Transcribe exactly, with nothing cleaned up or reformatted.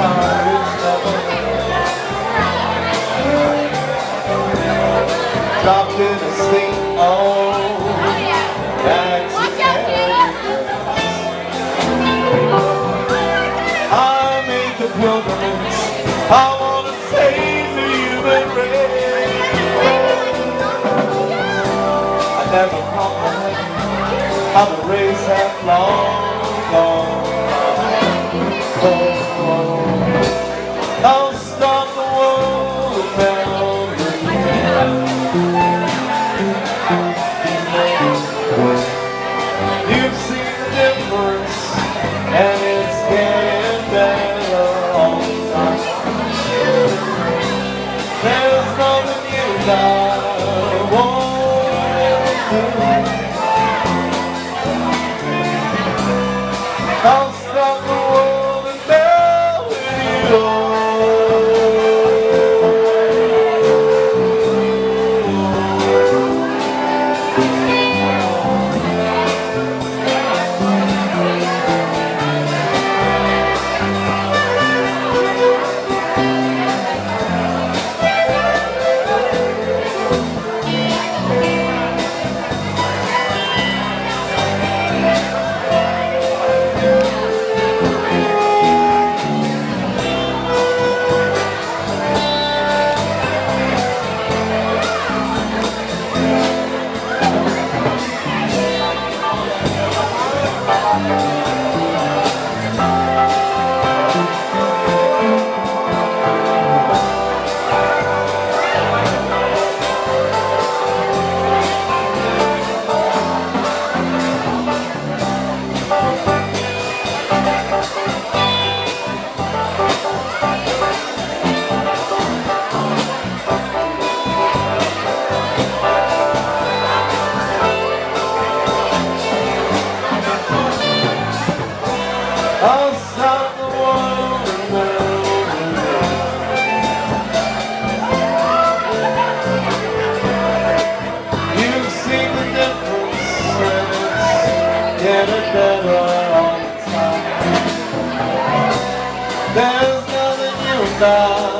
courage never dropped in a sleep. Oh, that you carry. I made the pilgrimage. I want to save the human race. I never comprehended how the race had long gone. Oh, oh. I'll stop the world now. You've seen the difference, and it's getting better all the time. There's nothing you got won't do. I'll stop the world and melt with you. I'll stop the world and melt. You've seen the difference, and it's getting better all the time. There's nothing you got.